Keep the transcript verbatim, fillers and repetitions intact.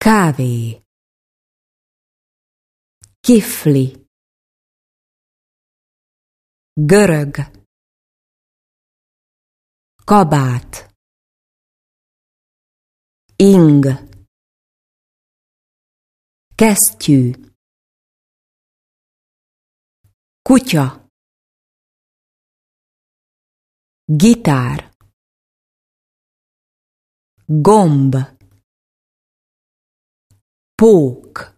kávé, kifli, görög, kabát, ing, kesztyű, kutya, gitár, gomb, pók.